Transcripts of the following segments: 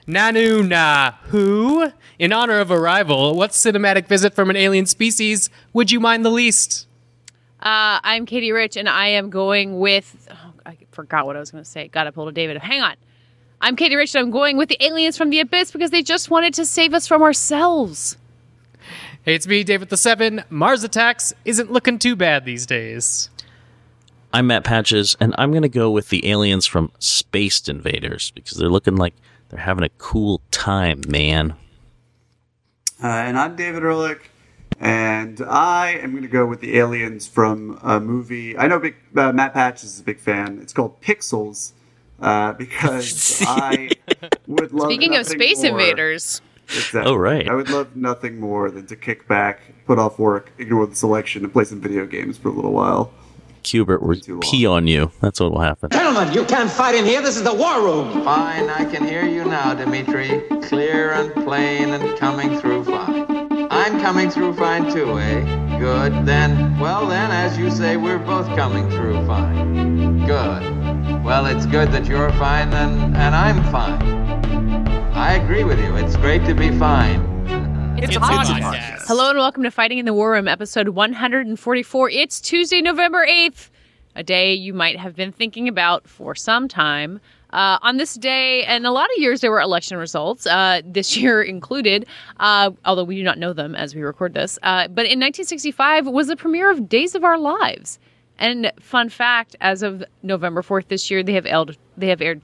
Nanu na who? In honor of arrival, what cinematic visit from an alien species would you mind the least? I'm Katie Rich, and I am going with... Oh, I forgot what I was going to say. Gotta pull to David. Hang on. I'm Katie Rich, and I'm going with the aliens from the abyss because they just wanted to save us from ourselves. Hey, it's me, David the Seven. Mars Attacks isn't looking too bad these days. I'm Matt Patches, and I'm going to go with the aliens from Spaced Invaders because they're looking like they're having a cool time, man. And I'm David Ehrlich, and I am going to go with the aliens from a movie. I know Matt Patches is a big fan. It's called Pixels, because I would love Speaking of Space more. Invaders. Exactly. Oh, right. I would love nothing more than to kick back, put off work, ignore the selection, and play some video games for a little while. Hubert, we're pee on you. That's what will happen. Gentlemen, you can't fight in here. This is the war room. Fine, I can hear you now, Dimitri. Clear and plain and coming through fine. I'm coming through fine too, eh? Good. Then, as you say, we're both coming through fine. Good. Well, it's good that you're fine and I'm fine. I agree with you. It's great to be fine. It's a podcast. Hello and welcome to Fighting in the War Room, episode 144. It's Tuesday, November 8th, a day you might have been thinking about for some time. On this day, and a lot of years, there were election results, this year included, although we do not know them as we record this. But in 1965 was the premiere of Days of Our Lives. And fun fact, as of November 4th this year, they have aired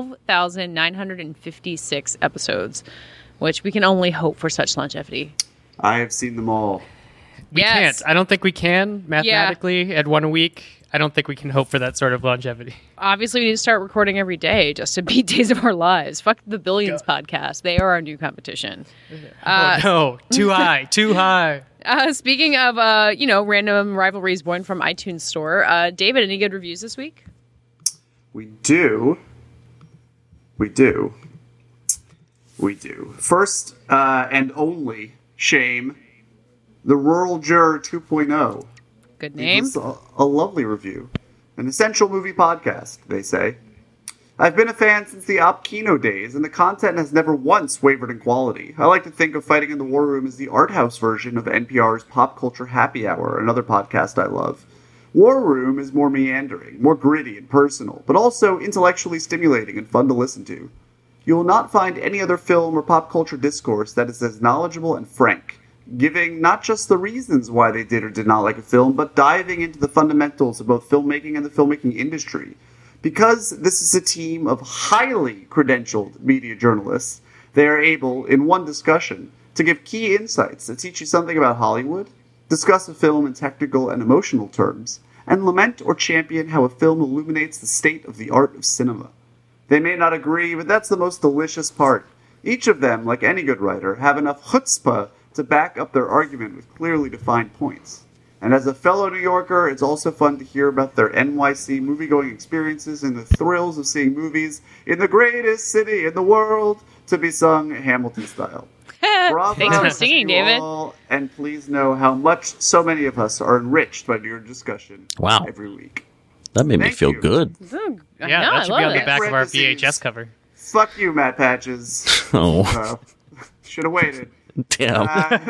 12,956 episodes, which we can only hope for such longevity. I have seen them all. We can't. I don't think we can, mathematically, at 1 week. I don't think we can hope for that sort of longevity. Obviously, we need to start recording every day just to beat Days of Our Lives. Fuck the Billions podcast. They are our new competition. No, too high, too high. Speaking of, random rivalries born from iTunes Store, David, any good reviews this week? We do. First and only shame, The Rural Juror 2.0. Good name. It's a lovely review. An essential movie podcast, they say. I've been a fan since the Op Kino days, and the content has never once wavered in quality. I like to think of Fighting in the War Room as the art house version of NPR's Pop Culture Happy Hour, another podcast I love. War Room is more meandering, more gritty and personal, but also intellectually stimulating and fun to listen to. You will not find any other film or pop culture discourse that is as knowledgeable and frank, giving not just the reasons why they did or did not like a film, but diving into the fundamentals of both filmmaking and the filmmaking industry. Because this is a team of highly credentialed media journalists, they are able, in one discussion, to give key insights that teach you something about Hollywood, discuss a film in technical and emotional terms, and lament or champion how a film illuminates the state of the art of cinema. They may not agree, but that's the most delicious part. Each of them, like any good writer, have enough chutzpah to back up their argument with clearly defined points. And as a fellow New Yorker, it's also fun to hear about their NYC movie-going experiences and the thrills of seeing movies in the greatest city in the world, to be sung Hamilton style. Bravo. Thanks for singing, David. All, and please know how much so many of us are enriched by your discussion every week. That made me feel good. Yeah, that should be on the back of our VHS cover. Fuck you, Matt Patches. Oh. Should have waited. Damn.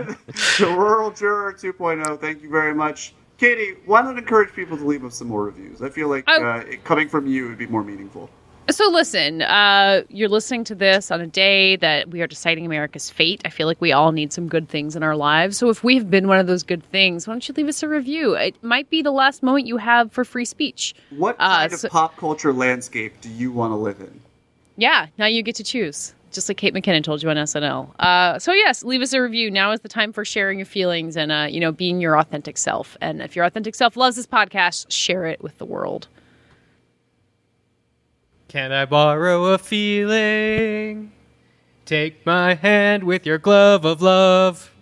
The Rural Juror 2.0, thank you very much. Katie, why not encourage people to leave us some more reviews? I feel like coming from you would be more meaningful. So listen, you're listening to this on a day that we are deciding America's fate. I feel like we all need some good things in our lives. So if we've been one of those good things, why don't you leave us a review? It might be the last moment you have for free speech. What kind of pop culture landscape do you want to live in? Yeah, now you get to choose. Just like Kate McKinnon told you on SNL. So yes, leave us a review. Now is the time for sharing your feelings and, being your authentic self. And if your authentic self loves this podcast, share it with the world. Can I borrow a feeling? Take my hand with your glove of love.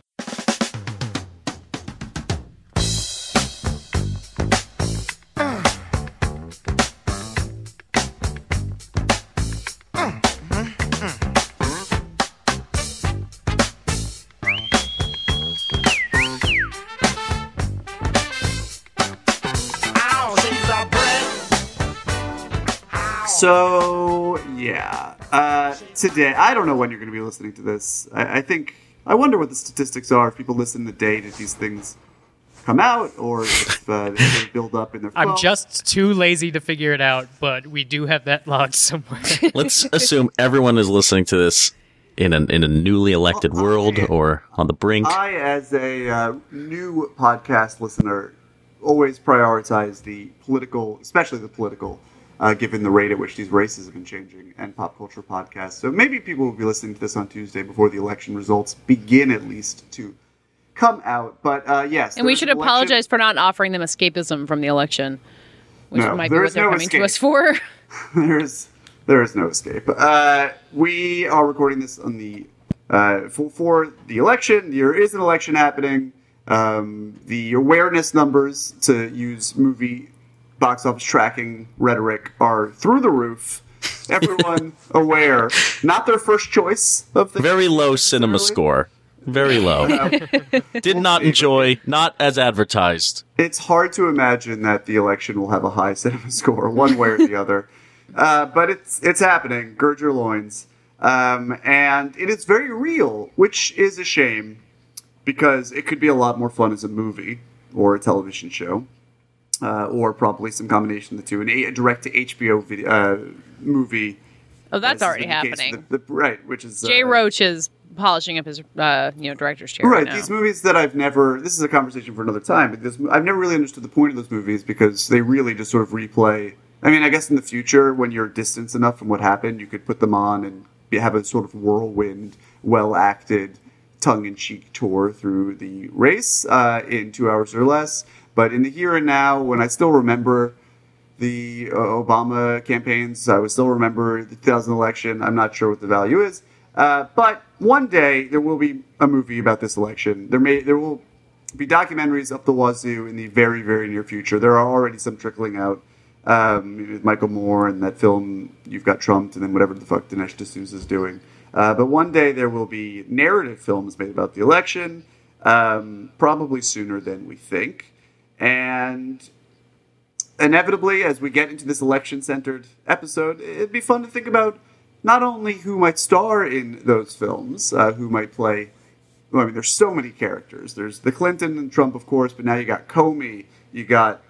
So, yeah. Today, I don't know when you're going to be listening to this. I wonder what the statistics are if people listen the day that these things come out, or if they build up in their phone. I'm just too lazy to figure it out, but we do have that log somewhere. Let's assume everyone is listening to this in a newly elected world or on the brink. I, as a new podcast listener, always prioritize the political, especially the political, given the rate at which these races have been changing, and pop culture podcasts. So maybe people will be listening to this on Tuesday before the election results begin, at least, to come out. But yes. And we should apologize for not offering them escapism from the eletion, which might be what they're coming to us for. There is no escape. We are recording this on the for the election. There is an election happening. The awareness numbers, to use movie box office tracking rhetoric, are through the roof. Everyone aware. Not their first choice of the very low cinema score. Very low. Did not enjoy. Not as advertised. It's hard to imagine that the election will have a high cinema score, one way or the other. But it's happening. Gird your loins. And it is very real, which is a shame, because it could be a lot more fun as a movie or a television show, or probably some combination of the two. A direct-to-HBO video, movie. Oh, that's already happening. Right, which is... Jay Roach is polishing up his director's chair right now. These movies that this is a conversation for another time, but I've never really understood the point of those movies, because they really just sort of replay. I mean, I guess in the future, when you're distanced enough from what happened, you could put them on and have a sort of whirlwind, well-acted, tongue-in-cheek tour through the race in 2 hours or less. But in the here and now, when I still remember the Obama campaigns, I would still remember the 2000 election. I'm not sure what the value is. But one day, there will be a movie about this election. There will be documentaries up the wazoo in the very, very near future. There are already some trickling out. With Michael Moore and that film, You've Got Trumped, and then whatever the fuck Dinesh D'Souza is doing. But one day there will be narrative films made about the election, probably sooner than we think. And inevitably, as we get into this election-centered episode, it'd be fun to think about not only who might star in those films, who might play... Well, I mean, there's so many characters. There's the Clinton and Trump, of course, but now you got Comey, you got...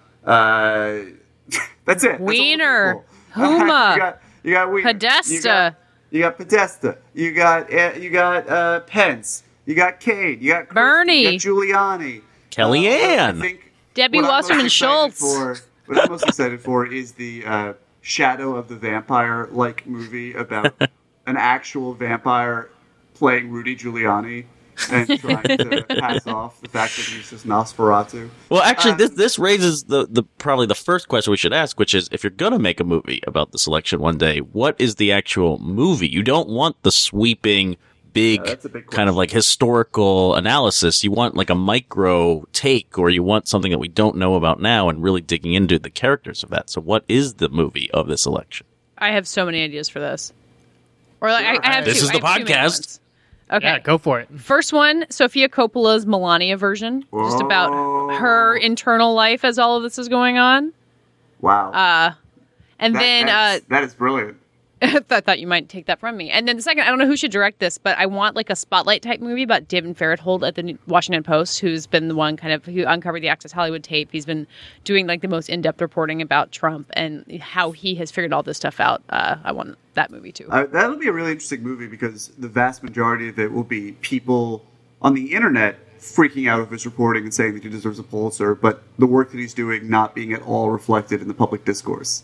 That's it. Wiener, Huma, you got Wiener, Podesta. You got Podesta. You got Pence. You got Cade. You got Bernie. You got Giuliani. Kellyanne. I think Debbie Wasserman Schultz. What I'm most excited for is the Shadow of the Vampire-like movie about an actual vampire playing Rudy Giuliani and trying to pass off the fact that he's just Nosferatu. Well, actually, this raises the probably the first question we should ask, which is, if you're going to make a movie about this election one day, what is the actual movie? You don't want the sweeping, big kind of like historical analysis. You want like a micro take, or you want something that we don't know about now and really digging into the characters of that. So what is the movie of this election? I have so many ideas for this. Or like, I have This two. is the I have two main podcast. ones. Okay. Yeah, go for it. First one, Sofia Coppola's Melania version, just about her internal life as all of this is going on. Wow. And that is brilliant. I thought you might take that from me. And then the second, I don't know who should direct this, but I want like a spotlight type movie about David Fahrenthold at the Washington Post, who's been the one who uncovered the Access Hollywood tape. He's been doing like the most in-depth reporting about Trump and how he has figured all this stuff out. I want that movie too. That'll be a really interesting movie, because the vast majority of it will be people on the internet freaking out of his reporting and saying that he deserves a Pulitzer, but the work that he's doing not being at all reflected in the public discourse.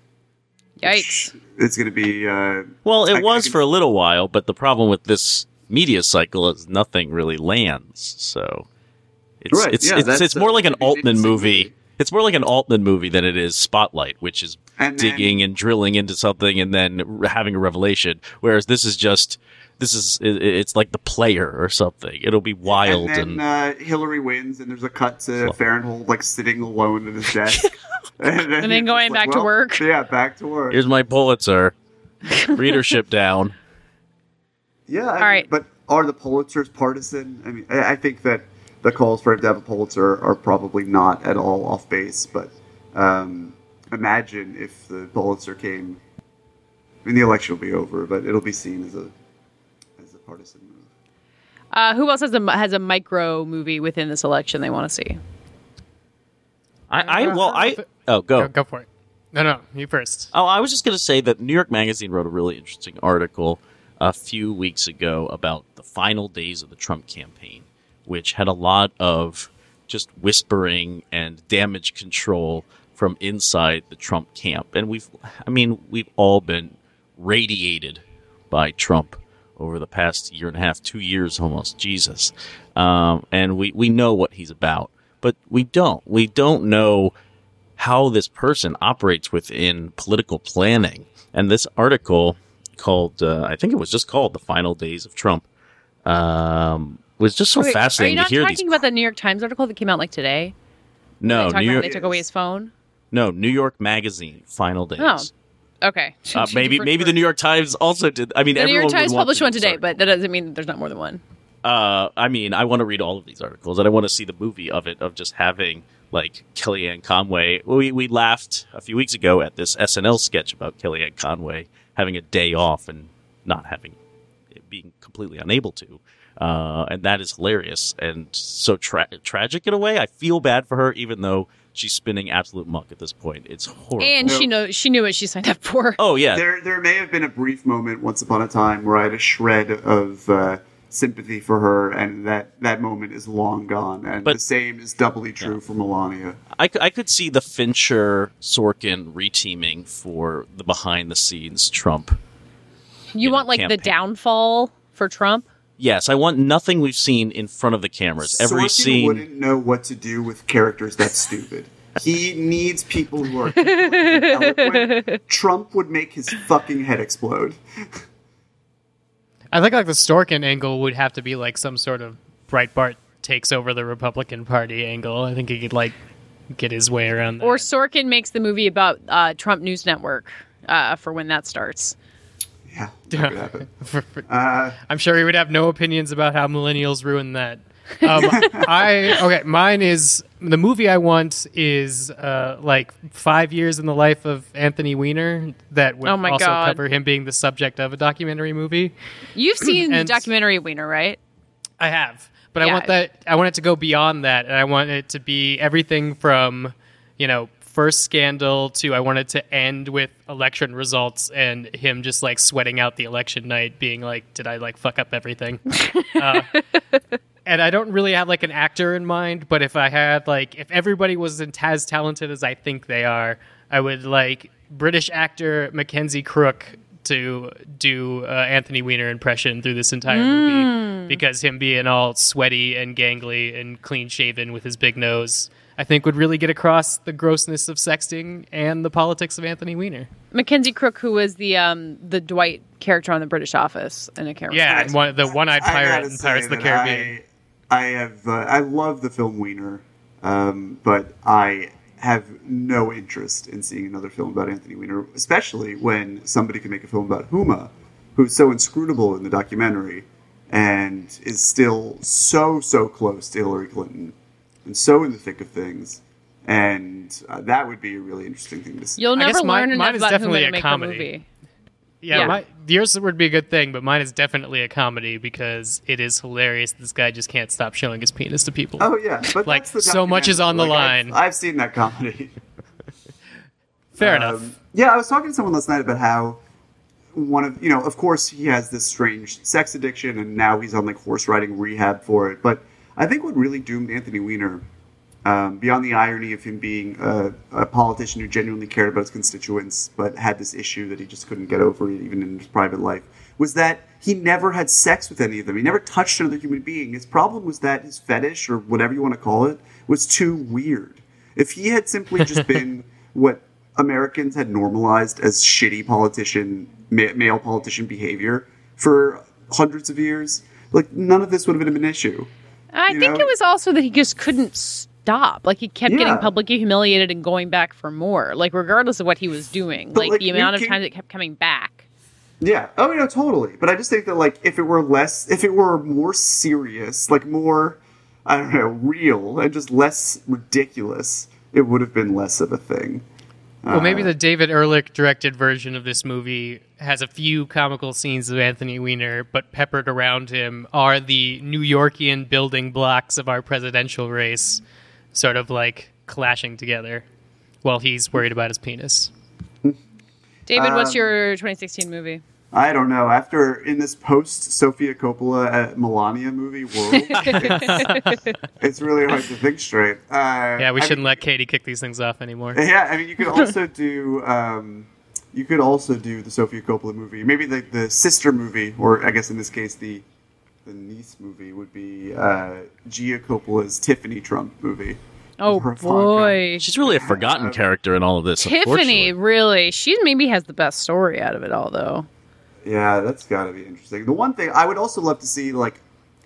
Yikes. It's going to be... Well, it was for a little while, but the problem with this media cycle is nothing really lands. So it's more like an Altman movie. It's more like an Altman movie than it is Spotlight, which is digging and drilling into something and then having a revelation. Whereas this is it's like The Player or something. It'll be wild. And then Hillary wins, and there's a cut to Fahrenthold like sitting alone at his desk. and then going back to work. Yeah, back to work. Here's my Pulitzer. Readership down. Yeah, all right. But are the Pulitzers partisan? I mean, I think that the calls for him to have a Pulitzer are probably not at all off base, but imagine if the Pulitzer came mean, the election will be over, but it'll be seen as a partisan move. Who else has a micro movie within this election they want to see? Go for it. No, you first. Oh, I was just going to say that New York Magazine wrote a really interesting article a few weeks ago about the final days of the Trump campaign, which had a lot of just whispering and damage control from inside the Trump camp. And we've all been radiated by Trump over the past year and a half, 2 years almost, Jesus. And we know what he's about, but we don't know how this person operates within political planning. And this article called, I think it was just called The Final Days of Trump, was just so fascinating to hear these. Are you not talking about the New York Times article that came out like today? No, they took away his phone? No, New York Magazine, Final Days. Oh. Okay. Maybe the New York Times also did. I mean, the New York Times published one today, but that doesn't mean that there's not more than one. I mean, I want to read all of these articles, and I want to see the movie of it, of just having, like, Kellyanne Conway. We laughed a few weeks ago at this SNL sketch about Kellyanne Conway having a day off and not being completely unable to. And that is hilarious and so tragic in a way. I feel bad for her, even though she's spinning absolute muck at this point. It's horrible. And she knew what she signed up for. Oh, yeah. There may have been a brief moment once upon a time where I had a shred of sympathy for her, and that moment is long gone. And the same is doubly true for Melania. I could see the Fincher-Sorkin reteaming for the behind-the-scenes Trump. You want, like, campaign. The downfall for Trump? Yes, I want nothing we've seen in front of the cameras. Every Sorkin scene wouldn't know what to do with characters that stupid. He needs people who are eloquent. Trump would make his fucking head explode. I think like the Sorkin angle would have to be like some sort of Breitbart takes over the Republican Party angle. I think he could like get his way around that. Or Sorkin makes the movie about Trump News Network for when that starts. Yeah, that could happen. I'm sure he would have no opinions about how millennials ruin that. Mine is the movie I want is like 5 years in the life of Anthony Weiner that would also cover him being the subject of a documentary movie. You've seen the documentary Weiner, right? I have, but yeah. I want it to go beyond that, and I want it to be everything from, first scandal to I wanted to end with election results and him just like sweating out the election night being like, did I like fuck up everything? And I don't really have like an actor in mind, but if I had like, if everybody was as talented as I think they are, I would like British actor Mackenzie Crook to do Anthony Weiner impression through this entire movie, because him being all sweaty and gangly and clean shaven with his big nose, I think would really get across the grossness of sexting and the politics of Anthony Weiner. Mackenzie Crook, who was the Dwight character on The British Office in a character. Yeah, and the one-eyed pirate in Pirates of the Caribbean. I love the film Weiner, but I have no interest in seeing another film about Anthony Weiner, especially when somebody can make a film about Huma, who's so inscrutable in the documentary and is still so close to Hillary Clinton. And so in the thick of things, and that would be a really interesting thing to see. You'll never learn enough about Huma to make a movie. Yeah. Yours would be a good thing, but mine is definitely a comedy because it is hilarious. This guy just can't stop showing his penis to people. Oh yeah, but like so much is on the line. I've seen that comedy. Fair enough. Yeah, I was talking to someone last night about how of course he has this strange sex addiction, and now he's on like horse riding rehab for it, but I think what really doomed Anthony Weiner, beyond the irony of him being a politician who genuinely cared about his constituents but had this issue that he just couldn't get over even in his private life, was that he never had sex with any of them. He never touched another human being. His problem was that his fetish, or whatever you want to call it, was too weird. If he had simply just been what Americans had normalized as shitty male politician behavior for hundreds of years, like none of this would have been an issue. I think it was also that he just couldn't stop. Like, he kept getting publicly humiliated and going back for more. Like, regardless of what he was doing. Like the amount of times it kept coming back. Yeah. Oh, totally. But I just think that, like, if it were more serious, like, more, I don't know, real, and just less ridiculous, it would have been less of a thing. Well, maybe the David Ehrlich directed version of this movie has a few comical scenes of Anthony Weiner, but peppered around him are the New Yorkian building blocks of our presidential race, sort of like clashing together while he's worried about his penis. David, what's your 2016 movie? I don't know. In this post-Sofia Coppola Melania movie world, it's really hard to think straight. We shouldn't let Katie kick these things off anymore. Yeah, I mean, you could also do the Sofia Coppola movie. Maybe the sister movie, or I guess in this case the niece movie would be Gia Coppola's Tiffany Trump movie. Oh, boy. She's really a forgotten character in all of this. Tiffany, really. She maybe has the best story out of it all, though. Yeah, that's got to be interesting. The one thing I would also love to see, like,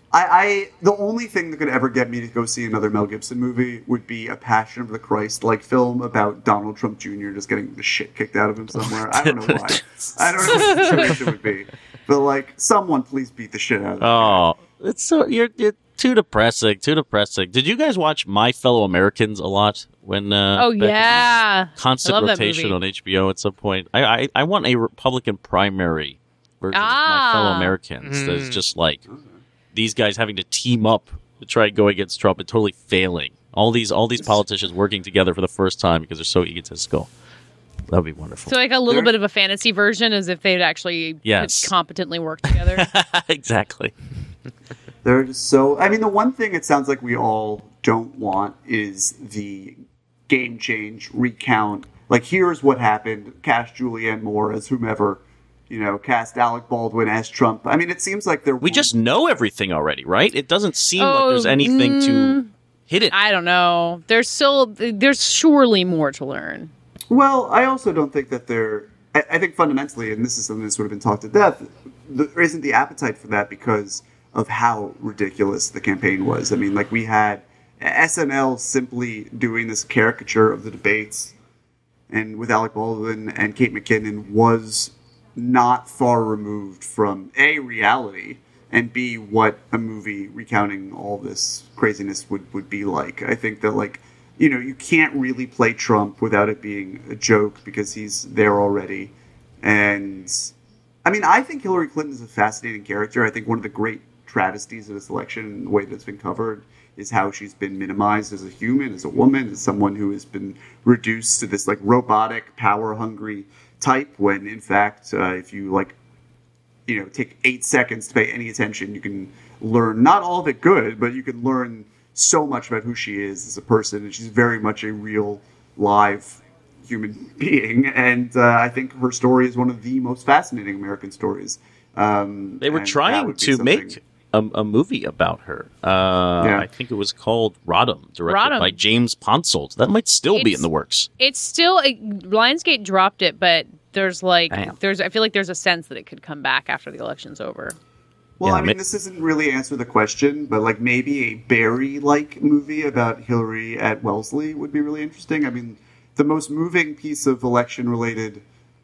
the only thing that could ever get me to go see another Mel Gibson movie would be a Passion of the Christ-like film about Donald Trump Jr. just getting the shit kicked out of him somewhere. I don't know why. I don't know what the situation would be. But, like, someone please beat the shit out of him. Oh, it's so... You're too depressing. Did you guys watch My Fellow Americans a lot? When yeah. Constant rotation on HBO at some point. I want a Republican primary version of My Fellow Americans that's just like these guys having to team up to try and go against Trump and totally failing. All these politicians working together for the first time because they're so egistical. That would be wonderful. So like a little bit of a fantasy version as if they'd actually competently work together. Exactly. They're just so... I mean, the one thing it sounds like we all don't want is the game change, recount. Like, here's what happened. Cast Julianne Moore as whomever. Cast Alec Baldwin as Trump. I mean, it seems like we just know everything already, right? It doesn't seem like there's anything to hit it. I don't know. There's surely more to learn. Well, I also don't think that I think fundamentally, and this is something that's sort of been talked to death, there isn't the appetite for that because of how ridiculous the campaign was. I mean, like, we had SNL simply doing this caricature of the debates, and with Alec Baldwin and Kate McKinnon was not far removed from A, reality, and B, what a movie recounting all this craziness would be like. I think that, like, you can't really play Trump without it being a joke because he's there already. And, I mean, I think Hillary Clinton is a fascinating character. I think one of the great travesties of this election and the way that it's been covered is how she's been minimized as a human, as a woman, as someone who has been reduced to this, like, robotic, power-hungry type when, in fact, if you, like, take 8 seconds to pay any attention, you can learn, not all of it good, but you can learn so much about who she is as a person, and she's very much a real, live human being, and I think her story is one of the most fascinating American stories. They were trying to make a movie about her. I think it was called Rodham, directed by James Ponsoldt. That might still be in the works. It's still Lionsgate dropped it, but I feel like there's a sense that it could come back after the election's over. Well, I mean, this doesn't really answer the question, but like maybe a Barry-like movie about Hillary at Wellesley would be really interesting. I mean, the most moving piece of election-related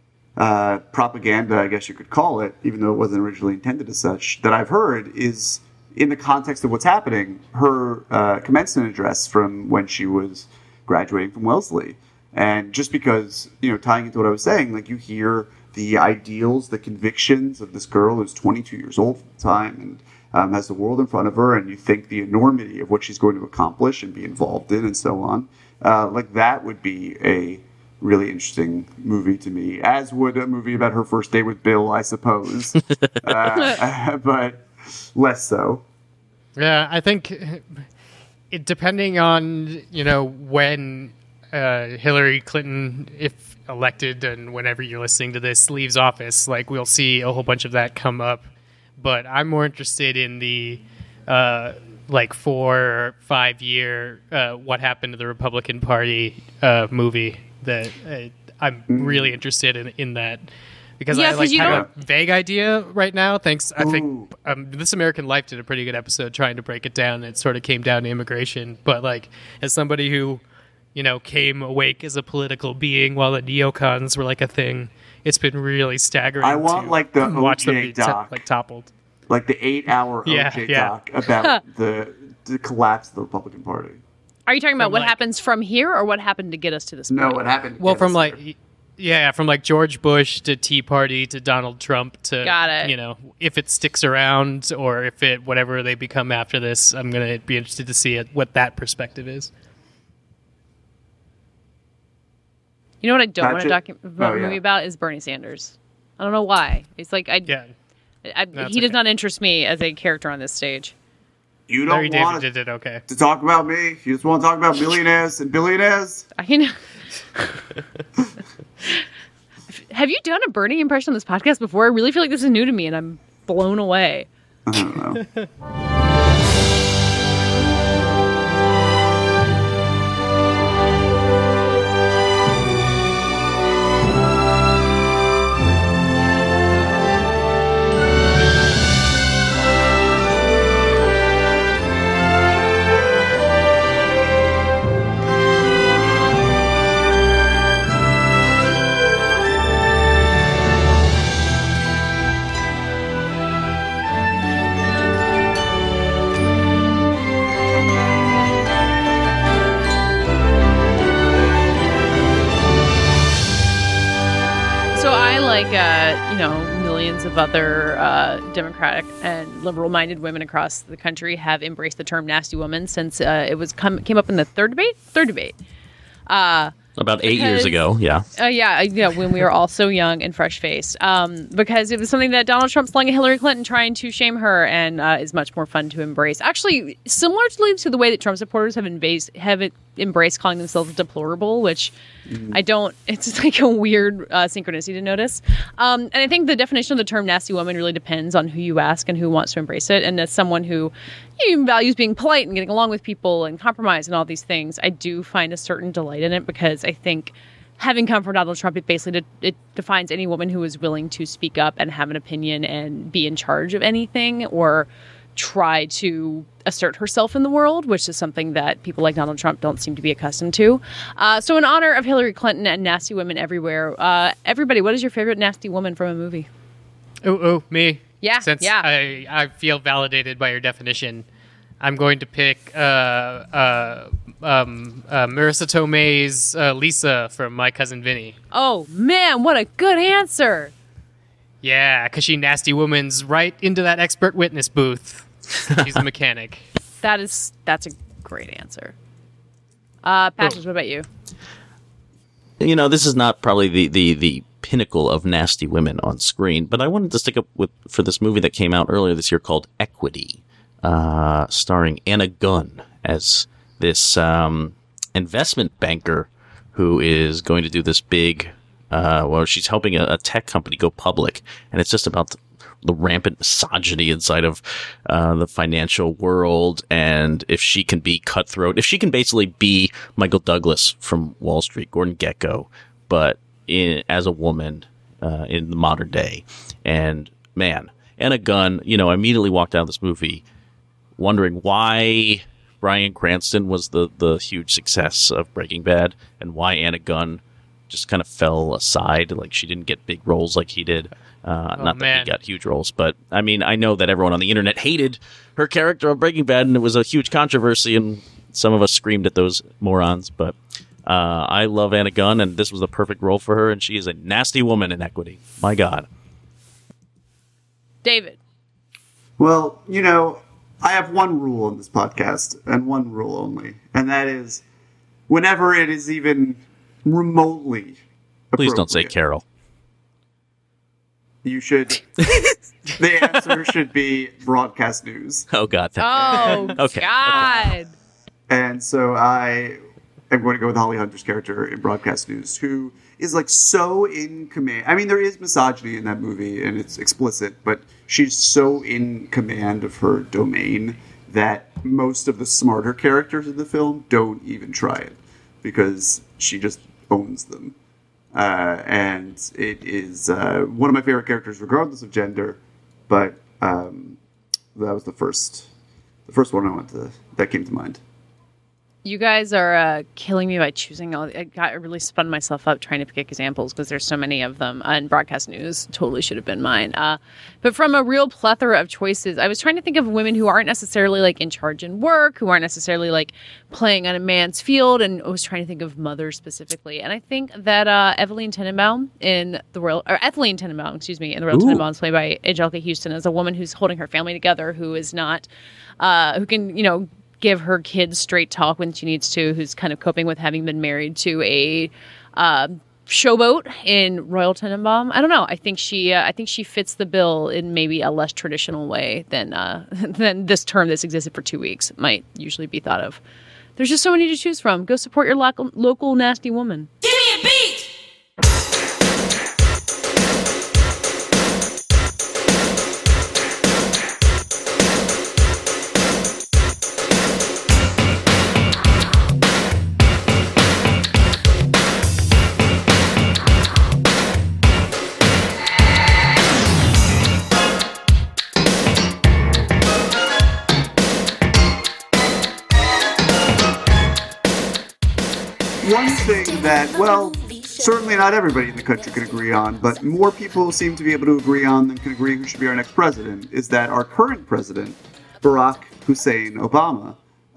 propaganda, I guess you could call it, even though it wasn't originally intended as such, that I've heard is, in the context of what's happening, her commencement address from when she was graduating from Wellesley. And just because, tying into what I was saying, like, you hear the ideals, the convictions of this girl who's 22 years old at the time and has the world in front of her, and you think the enormity of what she's going to accomplish and be involved in and so on. Like, that would be a really interesting movie to me, as would a movie about her first day with Bill, I suppose. But less so. Yeah, I think depending on, when Hillary Clinton, if elected and whenever you're listening to this, leaves office, like, we'll see a whole bunch of that come up. But I'm more interested in the 4 or 5 year what happened to the Republican Party movie. That I'm really interested in that because I have a vague idea right now. I think This American Life did a pretty good episode trying to break it down. It sort of came down to immigration, but like, as somebody who came awake as a political being while the neocons were like a thing, it's been really staggering. I want like the watch them OJ be doc, toppled, like the 8-hour OJ doc about the collapse of the Republican Party. Are you talking about what happens from here or what happened to get us to this point? No, what happened? Well, from from like George Bush to Tea Party to Donald Trump to, Got it. If it sticks around or if it, whatever they become after this, I'm going to be interested to see what that perspective is. You know what I don't want to movie about is Bernie Sanders. I don't know why. It's like, he does not interest me as a character on this stage. You don't want to talk about me? You just want to talk about millionaires and billionaires? I know. Have you done a Bernie impression on this podcast before? I really feel like this is new to me, and I'm blown away. I don't know. Millions of other Democratic and liberal-minded women across the country have embraced the term "nasty woman" since it was came up in the third debate. About 8 years ago, yeah. When we were all so young and fresh-faced. Because it was something that Donald Trump slung at Hillary Clinton trying to shame her and is much more fun to embrace. Actually, similar to the way that Trump supporters have embraced calling themselves deplorable, which I don't... It's like a weird synchronicity to notice. And I think the definition of the term nasty woman really depends on who you ask and who wants to embrace it. And as someone who values being polite and getting along with people and compromise and all these things, I do find a certain delight in it because I think having come from Donald Trump, it defines any woman who is willing to speak up and have an opinion and be in charge of anything or try to assert herself in the world, which is something that people like Donald Trump don't seem to be accustomed to. So in honor of Hillary Clinton and nasty women everywhere, everybody, what is your favorite nasty woman from a movie? Oh, me? Yeah, Since I feel validated by your definition, I'm going to pick Marissa Tomei's Lisa from My Cousin Vinny. Oh, man, what a good answer. Yeah, because she nasty woman's right into that expert witness booth. She's a mechanic. That's a great answer. Patches, what about you? This is not probably the pinnacle of nasty women on screen, but I wanted to stick up for this movie that came out earlier this year called Equity, starring Anna Gunn as this investment banker who is going to do this big, she's helping a tech company go public, and it's just about the rampant misogyny inside of the financial world, and if she can be cutthroat, if she can basically be Michael Douglas from Wall Street, Gordon Gekko, but as a woman in the modern day. And man, Anna Gunn, I immediately walked out of this movie wondering why Bryan Cranston was the huge success of Breaking Bad and why Anna Gunn just kind of fell aside. Like, she didn't get big roles like he did. That he got huge roles, but I mean, I know that everyone on the internet hated her character of Breaking Bad, and it was a huge controversy, and some of us screamed at those morons, but I love Anna Gunn, and this was the perfect role for her, and she is a nasty woman in Equity. My God. David. Well, I have one rule on this podcast, and one rule only, and that is whenever it is even remotely Please don't say Carol. You should. The answer should be broadcast news. Oh, God. Okay. God. And so I am going to go with Holly Hunter's character in broadcast news, who is like so in command. I mean, there is misogyny in that movie, and it's explicit, but she's so in command of her domain that most of the smarter characters in the film don't even try it because she just owns them. And it is one of my favorite characters, regardless of gender. But that was the first one that came to mind. You guys are killing me by choosing all. I really spun myself up trying to pick examples because there's so many of them. And broadcast news totally should have been mine. But from a real plethora of choices, I was trying to think of women who aren't necessarily like in charge in work, who aren't necessarily like playing on a man's field, and I was trying to think of mothers specifically. And I think that Eveline Tenenbaum in the Royal, or Ethline Tenenbaum, excuse me, in the Royal Tenenbaums, played by Angelica Houston, is a woman who's holding her family together, who is not, who can, give her kids straight talk when she needs to, who's kind of coping with having been married to a showboat in Royal Tenenbaum. I don't know. I think she fits the bill in maybe a less traditional way than this term that's existed for 2 weeks might usually be thought of. There's just so many to choose from. Go support your local nasty woman. Give me a beat! One thing that, well, certainly not everybody in the country can agree on, but more people seem to be able to agree on than can agree who should be our next president, is that our current president, Barack Hussein Obama,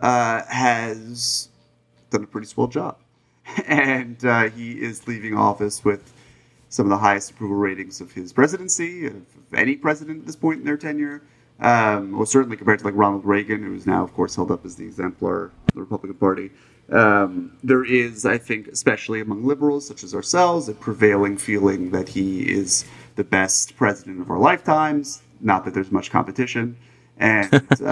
has done a pretty swell job. And he is leaving office with some of the highest approval ratings of his presidency, of any president at this point in their tenure. Well, certainly compared to like Ronald Reagan, who is now, of course, held up as the exemplar of the Republican Party. There is, I think, especially among liberals such as ourselves, a prevailing feeling that he is the best president of our lifetimes. Not that there's much competition, and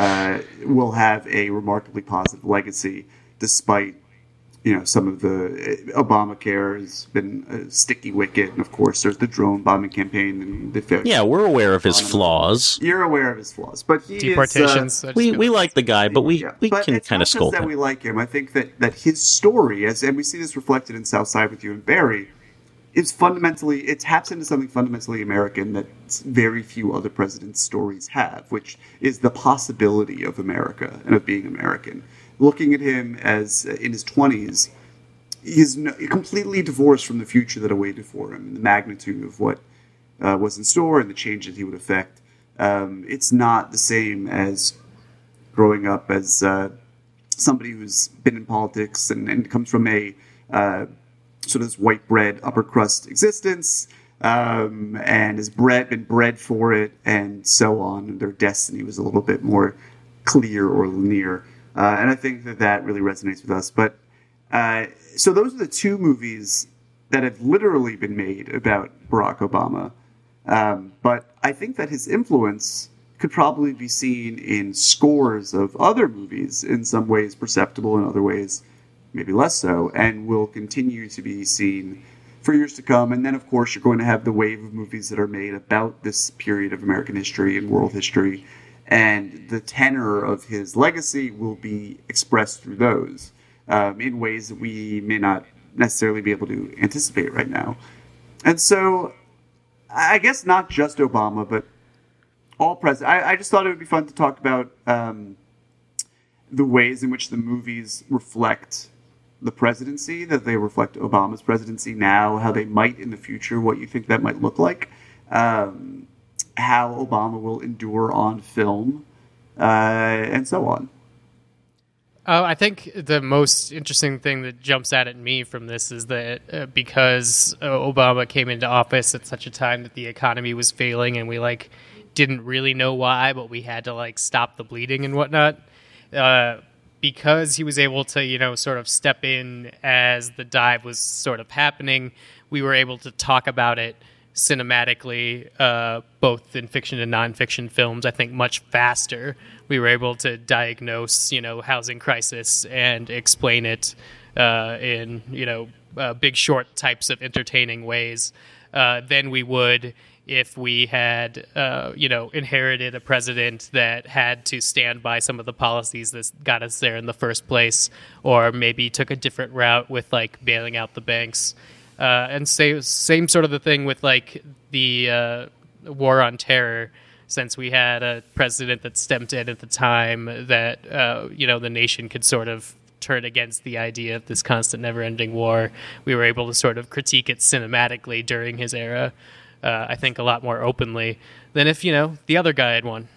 will have a remarkably positive legacy, despite some of the Obamacare has been a sticky wicket, and of course there's the drone bombing campaign and the failure. Yeah, we're aware of his flaws. You're aware of his flaws, but he deportations. We like the guy, but we can kind of scold him. That we like him. I think that his story, and we see this reflected in South Side with You and Barry, is fundamentally, it taps into something fundamentally American that very few other presidents' stories have, which is the possibility of America and of being American. Looking at him as in his 20s, he's completely divorced from the future that awaited for him and the magnitude of what was in store and the change that he would affect. It's not the same as growing up as somebody who's been in politics and comes from a sort of this white bread, upper crust existence, and has been bred for it, and so on. And their destiny was a little bit more clear or linear. And I think that really resonates with us. But so those are the two movies that have literally been made about Barack Obama. But I think that his influence could probably be seen in scores of other movies, in some ways perceptible, in other ways maybe less so, and will continue to be seen for years to come. And then, of course, you're going to have the wave of movies that are made about this period of American history and world history. And the tenor of his legacy will be expressed through those in ways that we may not necessarily be able to anticipate right now. And so I guess not just Obama, but all presidents. I just thought it would be fun to talk about the ways in which the movies reflect the presidency, that they reflect Obama's presidency now, how they might in the future, what you think that might look like. How Obama will endure on film, and so on. I think the most interesting thing that jumps out at me from this is that because Obama came into office at such a time that the economy was failing and we didn't really know why, but we had to stop the bleeding and whatnot. Because he was able to, sort of step in as the dive was sort of happening, we were able to talk about it cinematically, both in fiction and nonfiction films, I think much faster. We were able to diagnose, housing crisis and explain it in, Big Short types of entertaining ways than we would if we had, inherited a president that had to stand by some of the policies that got us there in the first place, or maybe took a different route with bailing out the banks. And same sort of the thing with the war on terror, since we had a president that stepped in at the time that the nation could sort of turn against the idea of this constant never-ending war. We were able to sort of critique it cinematically during his era, I think a lot more openly than if, the other guy had won.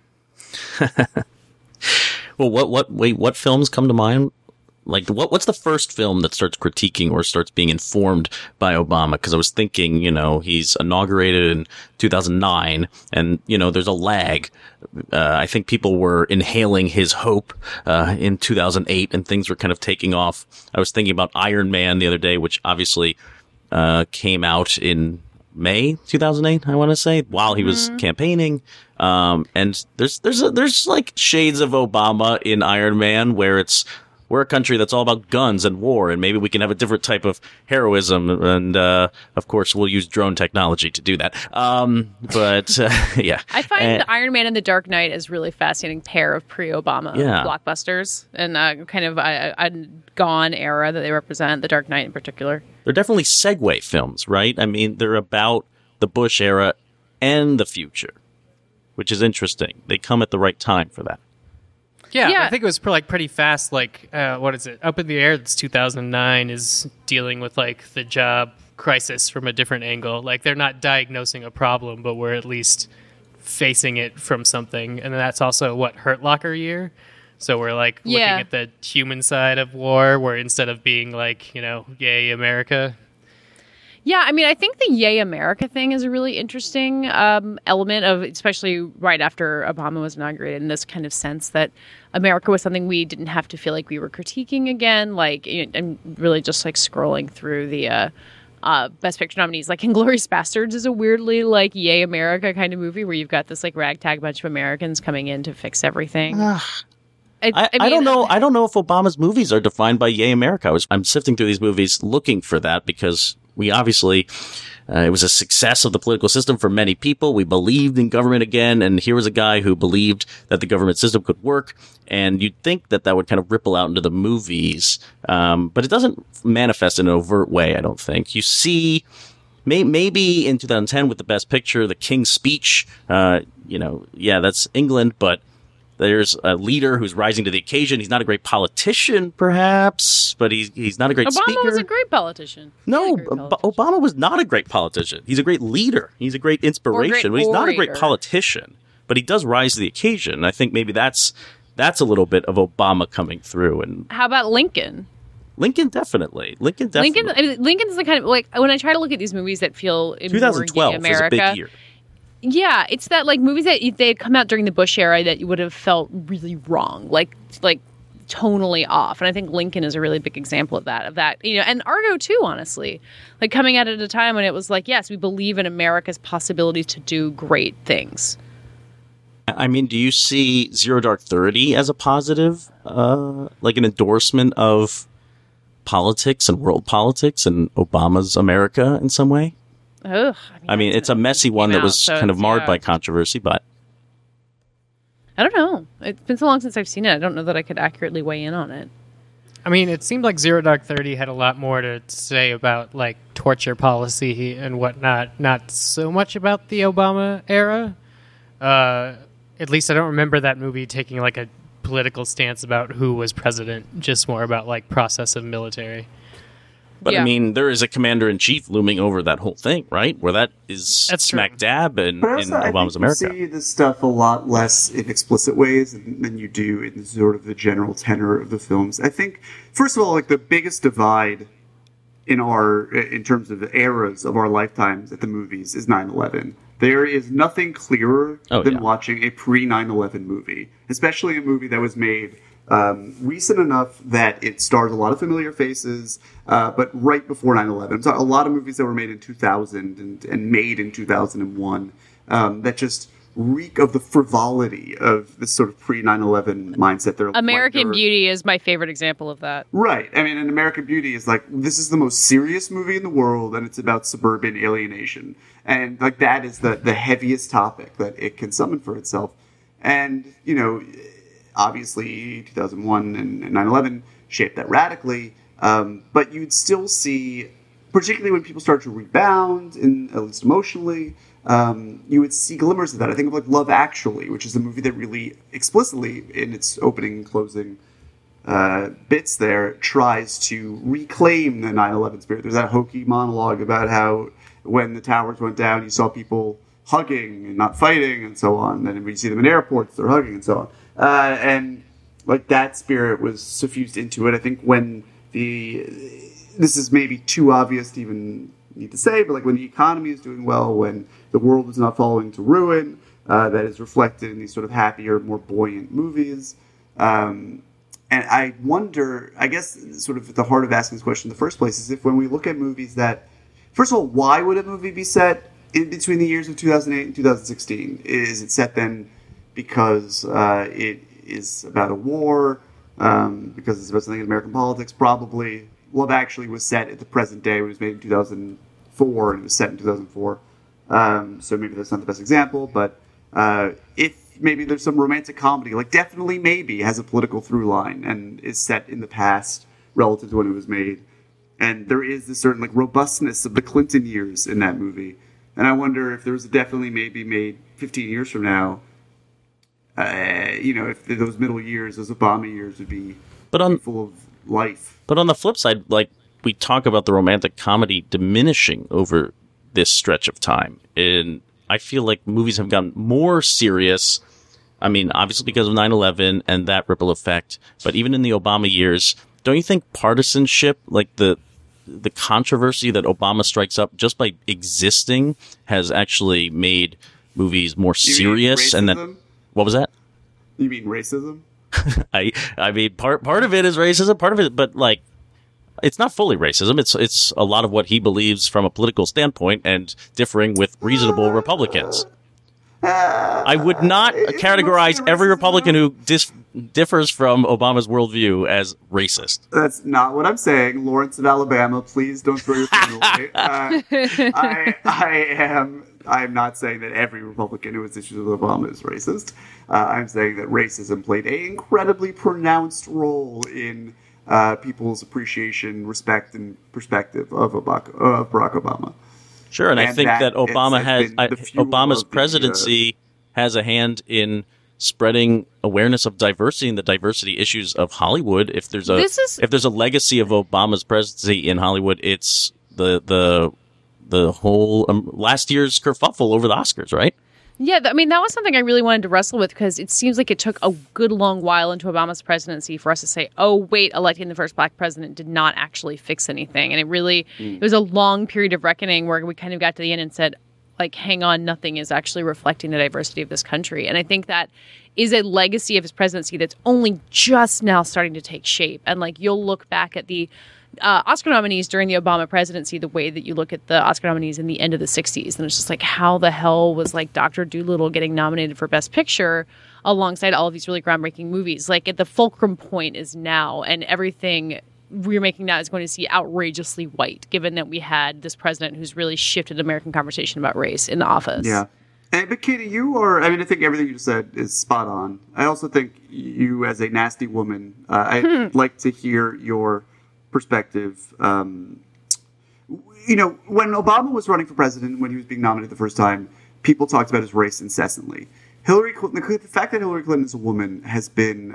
Well, what films come to mind? Like, what's the first film that starts critiquing or starts being informed by Obama? Because I was thinking, he's inaugurated in 2009, and, there's a lag. I think people were inhaling his hope in 2008, and things were kind of taking off. I was thinking about Iron Man the other day, which obviously came out in May 2008, I want to say, while he was campaigning. And there's like shades of Obama in Iron Man, where we're a country that's all about guns and war, and maybe we can have a different type of heroism. And, of course, we'll use drone technology to do that. Yeah. I find Iron Man and The Dark Knight is really fascinating pair of pre-Obama blockbusters, and kind of a gone era that they represent, The Dark Knight in particular. They're definitely segue films, right? I mean, they're about the Bush era and the future, which is interesting. They come at the right time for that. Yeah, I think it was pretty fast. What is it? Up in the Air, it's 2009, is dealing with the job crisis from a different angle. Like, they're not diagnosing a problem, but we're at least facing it from something. And that's also Hurt Locker year. So we're looking at the human side of war, where instead of being yay America. Yeah, I mean, I think the Yay America thing is a really interesting element of, especially right after Obama was inaugurated, in this kind of sense that America was something we didn't have to feel like we were critiquing again. I'm really just scrolling through the Best Picture nominees. Inglourious Bastards is a weirdly Yay America kind of movie where you've got this ragtag bunch of Americans coming in to fix everything. I don't know. I don't know if Obama's movies are defined by Yay America. I'm sifting through these movies looking for that, because we obviously, it was a success of the political system for many people. We believed in government again, and here was a guy who believed that the government system could work, and you'd think that would kind of ripple out into the movies, but it doesn't manifest in an overt way, I don't think. You see, maybe in 2010 with the Best Picture, The King's Speech, that's England, but there's a leader who's rising to the occasion. He's not a great politician, perhaps, but he's not a great speaker. Obama was a great politician. Obama was not a great politician. He's a great leader. He's a great inspiration. But he's not a great politician. But he does rise to the occasion. I think maybe that's a little bit of Obama coming through. And how about Lincoln? Lincoln definitely. Lincoln's the kind of when I try to look at these movies that feel in 2012 America, was a big year. Yeah, it's that movies that they had come out during the Bush era that you would have felt really wrong, like tonally off. And I think Lincoln is a really big example of that, and Argo too, honestly, coming out at a time when it was yes, we believe in America's possibility to do great things. I mean, do you see Zero Dark 30 as a positive, an endorsement of politics and world politics and Obama's America in some way? Ugh, I mean, it's a messy one that was kind of marred by controversy, but I don't know. It's been so long since I've seen it. I don't know that I could accurately weigh in on it. I mean, it seemed like Zero Dark 30 had a lot more to say about torture policy and whatnot, not so much about the Obama era. At least I don't remember that movie taking a political stance about who was president, just more about process of military. But I mean, there is a commander-in-chief looming over that whole thing, right? Where that's smack dab in Obama's America. You see this stuff a lot less in explicit ways than you do in sort of the general tenor of the films. I think, first of all, the biggest divide in terms of the eras of our lifetimes at the movies is 9/11. There is nothing clearer than watching a pre-9/11 movie, especially a movie that was made recent enough that it stars a lot of familiar faces, but right before 9/11. So a lot of movies that were made in 2000 and made in 2001 that just reek of the frivolity of this sort of pre-9/11 mindset. American Beauty is my favorite example of that. Right. I mean, and American Beauty is this is the most serious movie in the world, and it's about suburban alienation. And that is the heaviest topic that it can summon for itself. And, obviously 2001 and 9/11 shaped that radically, but you'd still see, particularly when people start to rebound, at least emotionally, you would see glimmers of that. I think of Love Actually, which is a movie that really explicitly, in its opening and closing, bits there, tries to reclaim the 9/11 spirit. There's that hokey monologue about how when the towers went down, you saw people hugging and not fighting and so on. And when you see them in airports, they're hugging and so on. And like that spirit was suffused into it. I think when this is maybe too obvious to even need to say, but like when the economy is doing well, when the world is not falling to ruin, that is reflected in these sort of happier, more buoyant movies. And I wonder, I guess sort of at the heart of asking this question in the first place is if when we look at movies that, first of all, why would a movie be set in between the years of 2008 and 2016? Is it set then because it is about a war, because it's about something in American politics? Probably. Love Actually was set at the present day. It was made in 2004, and it was set in 2004. So maybe that's not the best example, but if maybe there's some romantic comedy, like Definitely Maybe has a political through line and is set in the past relative to when it was made. And there is this certain like robustness of the Clinton years in that movie. And I wonder if there was a Definitely Maybe made 15 years from now, if those middle years, those Obama years would be full of life. But on the flip side, like we talk about the romantic comedy diminishing over this stretch of time. And I feel like movies have gotten more serious. I mean, obviously because of 9/11 and that ripple effect. But even in the Obama years, don't you think partisanship, like the controversy that Obama strikes up just by existing, has actually made movies more serious? And then, what was that? You mean racism? I mean, part of it is racism, part of it, but like, it's not fully racism. It's a lot of what he believes from a political standpoint and differing with reasonable Republicans. I would not categorize every Republican who differs from Obama's worldview as racist. That's not what I'm saying. Lawrence of Alabama, please don't throw your phone away. I am not saying that every Republican who has issues with Obama is racist. I'm saying that racism played an incredibly pronounced role in people's appreciation, respect, and perspective of Barack Obama. Sure, and I think that Obama's presidency has a hand in spreading awareness of diversity and the diversity issues of Hollywood. If there's a legacy of Obama's presidency in Hollywood, it's the whole last year's kerfuffle over the Oscars, right? Yeah, I mean, that was something I really wanted to wrestle with because it seems like it took a good long while into Obama's presidency for us to say, oh, wait, electing the first black president did not actually fix anything. And it was a long period of reckoning where we kind of got to the end and said, like, hang on, nothing is actually reflecting the diversity of this country. And I think that is a legacy of his presidency that's only just now starting to take shape. And, like, you'll look back at the Oscar nominees during the Obama presidency the way that you look at the Oscar nominees in the end of the 60s. And it's just like, how the hell was like Dr. Dolittle getting nominated for Best Picture alongside all of these really groundbreaking movies? Like at the fulcrum point is now, and everything we're making now is going to see outrageously white, given that we had this president who's really shifted American conversation about race in the office. Yeah. But Katie, I think everything you just said is spot on. I also think you, as a nasty woman, I'd like to hear your perspective. When Obama was running for president, when he was being nominated the first time, people talked about his race incessantly. Hillary Clinton, the fact that Hillary Clinton is a woman has been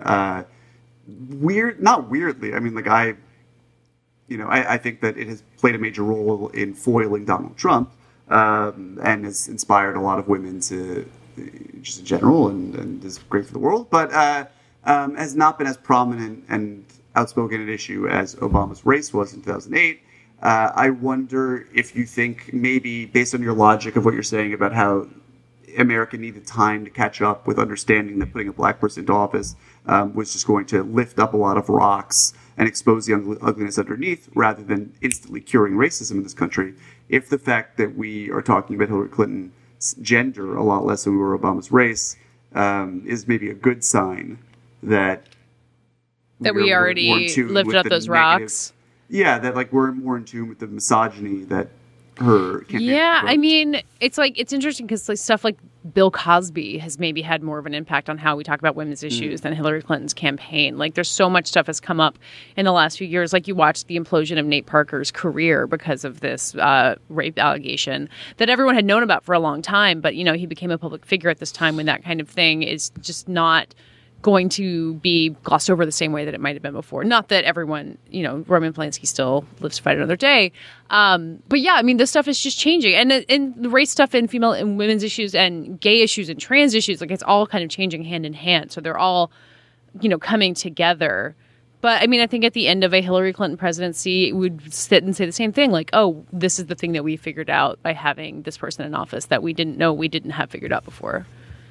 not weirdly. I mean, like I think that it has played a major role in foiling Donald Trump, and has inspired a lot of women to, just in general, and is great for the world, but has not been as prominent and outspoken an issue as Obama's race was in 2008. I wonder if you think maybe, based on your logic of what you're saying about how America needed time to catch up with understanding that putting a black person into office was just going to lift up a lot of rocks and expose the ugliness underneath rather than instantly curing racism in this country. If the fact that we are talking about Hillary Clinton's gender a lot less than we were Obama's race is maybe a good sign that we already lifted up those rocks. Yeah, that like we're more in tune with the misogyny that her campaign. Yeah, I mean, it's interesting because like stuff like Bill Cosby has maybe had more of an impact on how we talk about women's issues than Hillary Clinton's campaign. Like there's so much stuff has come up in the last few years. Like you watched the implosion of Nate Parker's career because of this rape allegation that everyone had known about for a long time. But, he became a public figure at this time when that kind of thing is just not going to be glossed over the same way that it might have been before. Not that everyone, Roman Polanski still lives to fight another day. But yeah, I mean, this stuff is just changing. And the race stuff and female and women's issues and gay issues and trans issues, like it's all kind of changing hand in hand. So they're all, coming together. But I mean, I think at the end of a Hillary Clinton presidency, it would sit and say the same thing, like, oh, this is the thing that we figured out by having this person in office that we didn't know we didn't have figured out before.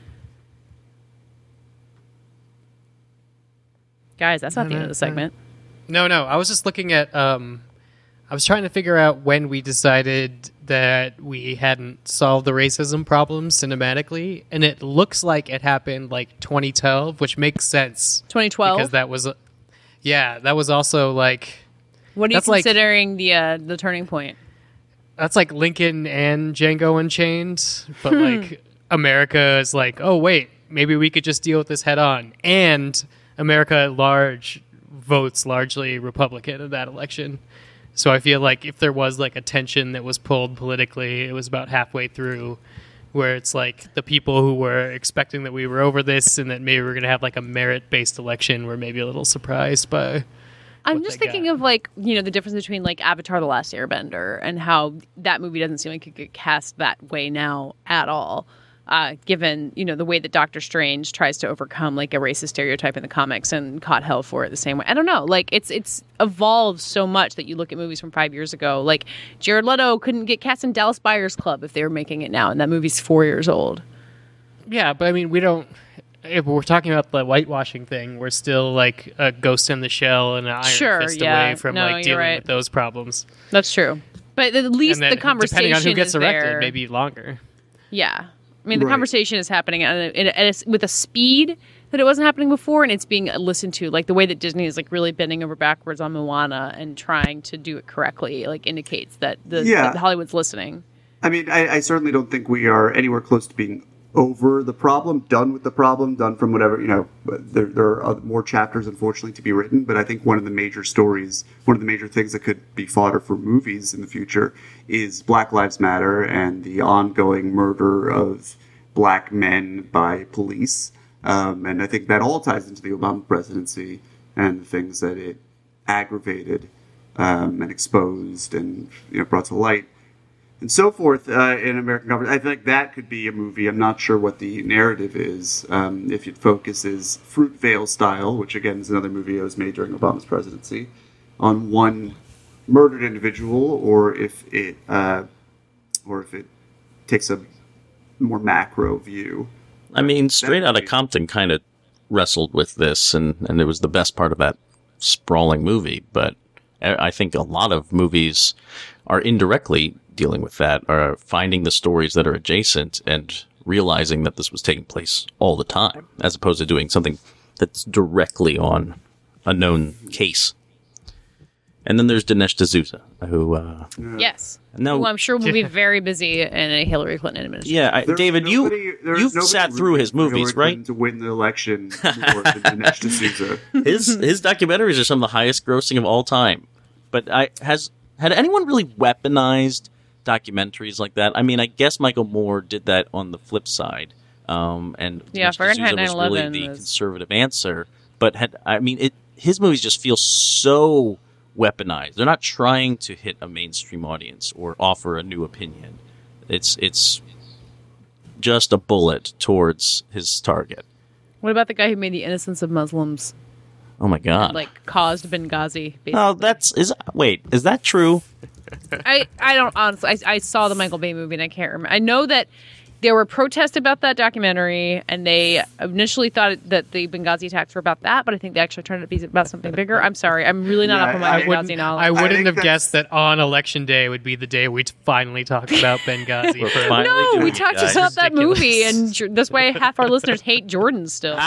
Guys, that's not the end of the segment. No. I was just looking at, I was trying to figure out when we decided that we hadn't solved the racism problem cinematically. And it looks like it happened like 2012, which makes sense. 2012? Because that was, that was also like... What are you considering the turning point? That's like Lincoln and Django Unchained. But like America is like, oh, wait, maybe we could just deal with this head on. And... America at large votes largely Republican in that election. So I feel like if there was like a tension that was pulled politically, it was about halfway through where it's like the people who were expecting that we were over this and that maybe we're going to have like a merit-based election were maybe a little surprised by I'm just thinking of like, the difference between like Avatar: The Last Airbender and how that movie doesn't seem like it could cast that way now at all. Given, the way that Doctor Strange tries to overcome like a racist stereotype in the comics and caught hell for it the same way. I don't know. Like it's evolved so much that you look at movies from 5 years ago. Like Jared Leto couldn't get cast in Dallas Buyers Club if they were making it now. And that movie's 4 years old. Yeah, but I mean, if we're talking about the whitewashing thing, we're still like a Ghost in the Shell and an Iron Fist away from dealing with those problems. That's true. But at least the conversation depending on who gets is elected, there. Maybe longer. Yeah. I mean, the conversation is happening with a speed that it wasn't happening before, and it's being listened to. Like the way that Disney is like really bending over backwards on Moana and trying to do it correctly, like indicates that that Hollywood's listening. I mean, I certainly don't think we are anywhere close to being over the problem, done with the problem, done from whatever, there are more chapters, unfortunately, to be written. But I think one of the major things that could be fodder for movies in the future is Black Lives Matter and the ongoing murder of black men by police. And I think that all ties into the Obama presidency and the things that it aggravated and exposed and brought to light. And so forth in American government. I think that could be a movie. I'm not sure what the narrative is. If it focuses Fruitvale style, which again is another movie that was made during Obama's presidency, on one murdered individual, or if it takes a more macro view. I mean, Straight Outta Compton kind of wrestled with this, and it was the best part of that sprawling movie. But I think a lot of movies are indirectly dealing with that, are finding the stories that are adjacent and realizing that this was taking place all the time, as opposed to doing something that's directly on a known case. And then there's Dinesh D'Souza, who... yes. Who I'm sure will be very busy in a Hillary Clinton administration. Yeah, David, you've sat through his movies, right? To win the election more than Dinesh D'Souza. His documentaries are some of the highest grossing of all time. But had anyone really weaponized documentaries like that? I mean, I guess Michael Moore did that on the flip side. And Fahrenheit 9/11 was really the conservative answer. But his movies just feel so weaponized. They're not trying to hit a mainstream audience or offer a new opinion. It's just a bullet towards his target. What about the guy who made The Innocence of Muslims? Oh my God! And, caused Benghazi. Basically. Oh, is that true? I don't honestly. I saw the Michael Bay movie and I can't remember. I know that there were protests about that documentary, and they initially thought that the Benghazi attacks were about that, but I think they actually turned out to be about something bigger. I'm sorry, I'm really not up on my Benghazi knowledge. I wouldn't have guessed that on Election Day would be the day we finally talked about Benghazi. No, we talked about that movie, and this way half our listeners hate Jordan still.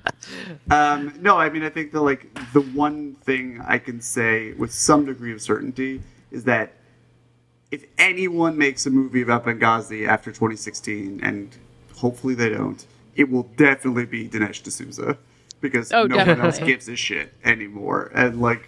No, I mean, I think the one thing I can say with some degree of certainty is that if anyone makes a movie about Benghazi after 2016, and hopefully they don't, it will definitely be Dinesh D'Souza, because no one else gives a shit anymore. And the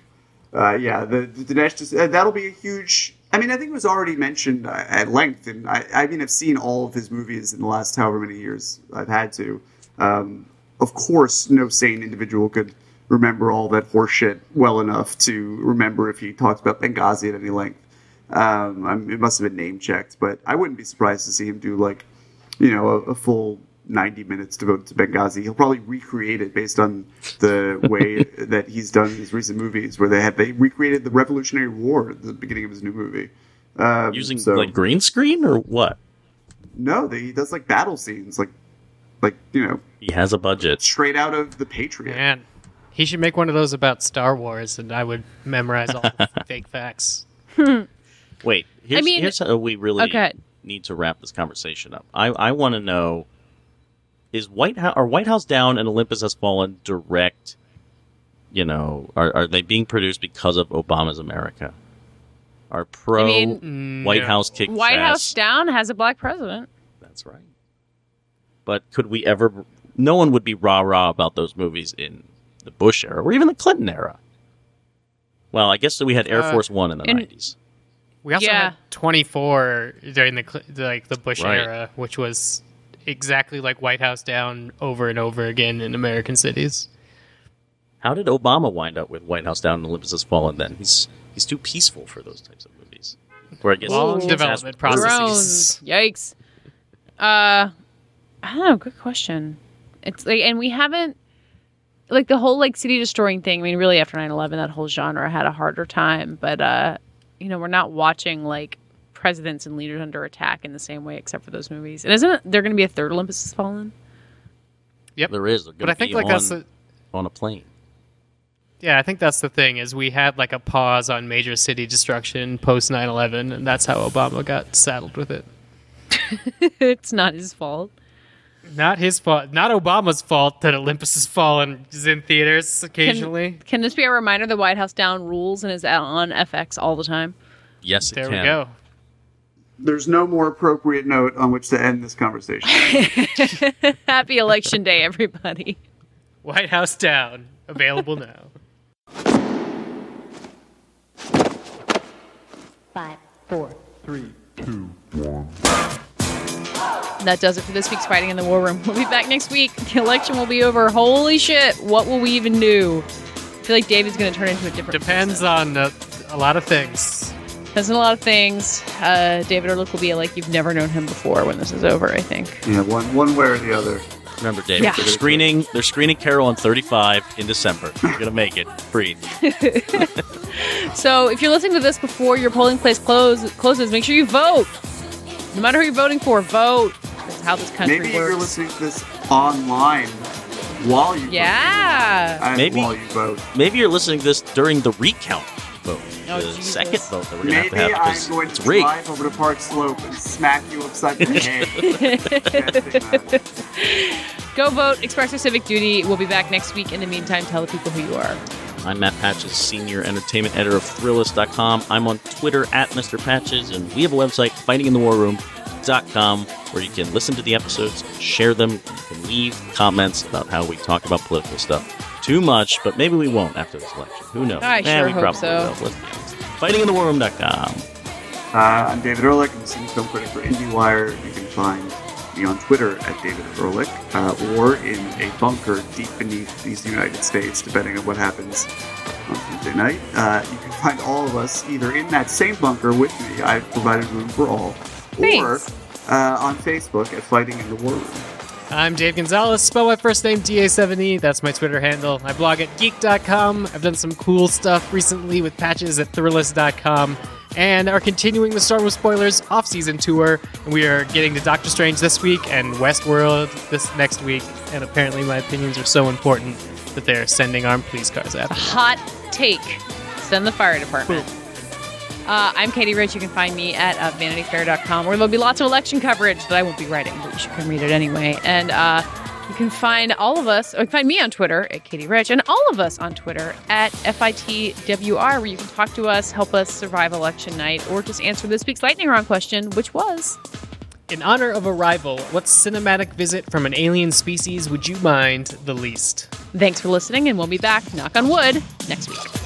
Dinesh D'Souza, that'll be a huge. I mean, I think it was already mentioned at length, and I've seen all of his movies in the last however many years I've had to. of course, no sane individual could remember all that horseshit well enough to remember if he talked about Benghazi at any length. It must have been name checked, but I wouldn't be surprised to see him do a full 90 minutes devoted to Benghazi. He'll probably recreate it based on the way that he's done his recent movies, where they recreated the Revolutionary War at the beginning of his new movie. Using green screen or what? No, he does battle scenes, he has a budget straight out of The Patriot. Man, he should make one of those about Star Wars, and I would memorize all the fake facts. Wait, here's how we really need to wrap this conversation up. I want to know: are White House Down and Olympus Has Fallen direct? Are they being produced because of Obama's America? Are White House kick White ass? House Down has a black president. That's right. But could we ever? No one would be rah-rah about those movies in the Bush era or even the Clinton era. Well, I guess we had Air Force One in the 90s. We also had 24 during the Bush era, which was exactly like White House Down over and over again in American cities. How did Obama wind up with White House Down and Olympus Has Fallen then? He's too peaceful for those types of movies. Where I guess long development processes. Yikes. I don't know. Good question. It's and we haven't the whole city destroying thing. I mean, really after 9/11, that whole genre had a harder time. But we're not watching presidents and leaders under attack in the same way, except for those movies. And isn't there going to be a third Olympus Has Fallen? Yep, there is. But I think that's on a plane. Yeah, I think that's the thing, is we had a pause on major city destruction post 9/11, and that's how Obama got saddled with it. It's not his fault. Not his fault. Not Obama's fault that Olympus Has Fallen is in theaters occasionally. Can this be a reminder the White House Down rules and is on FX all the time? Yes, it can. There we go. There's no more appropriate note on which to end this conversation. Happy Election Day, everybody. White House Down. Available now. 5, 4, 3, 2, 1. That does it for this week's Fighting in the War Room. We'll be back next week. The election will be over. Holy shit. What will we even do? I feel like David's going to turn into a different Depends person. On a lot of things. Depends on a lot of things. David Ehrlich will be like you've never known him before when this is over, I think. Yeah, one way or the other. Remember, David, they're screening Carol on 35 in December. You're going to make it. Breathe. So if you're listening to this before your polling place closes, make sure you vote. No matter who you're voting for, vote. That's how this country works. Maybe you're listening to this online while you vote. Yeah. While you vote. Maybe you're listening to this during the recount vote. Oh, the Jesus. Second vote that we're going to have Maybe because I'm going it's to rigged. drive over to Park Slope and smack you upside the head. Go vote. Express your civic duty. We'll be back next week. In the meantime, tell the people who you are. I'm Matt Patches, Senior Entertainment Editor of Thrillist.com. I'm on Twitter at Mr. Patches, and we have a website, fightinginthewarroom.com, where you can listen to the episodes, share them, you can leave comments about how we talk about political stuff. Too much, but maybe we won't after this election. Who knows? I sure we hope probably so. will. Let's be honest. Fightinginthewarroom.com. I'm David Ehrlich. I'm the senior film critic for IndieWire. You can find me on Twitter at David Ehrlich, or in a bunker deep beneath these United States, depending on what happens on Tuesday night. You can find all of us either in that same bunker with me, I've provided room for all, or on Facebook at Fighting in the War Room. I'm Dave Gonzalez. Spell my first name DA7E. That's my Twitter handle. I blog at geek.com. I've done some cool stuff recently with patches at Thrillist.com. And are continuing the Star Wars Spoilers off-season tour. And we are getting to Doctor Strange this week and Westworld this next week. And apparently my opinions are so important that they're sending armed police cars after me. Hot take. Send the fire department. I'm Katie Rich. You can find me at VanityFair.com, where there'll be lots of election coverage that I won't be writing, but you should come read it anyway. And you can find all of us, or you can find me on Twitter at Katie Rich, and all of us on Twitter at FITWR, where you can talk to us, help us survive election night, or just answer this week's lightning round question, which was... In honor of Arrival, what cinematic visit from an alien species would you mind the least? Thanks for listening, and we'll be back, knock on wood, next week.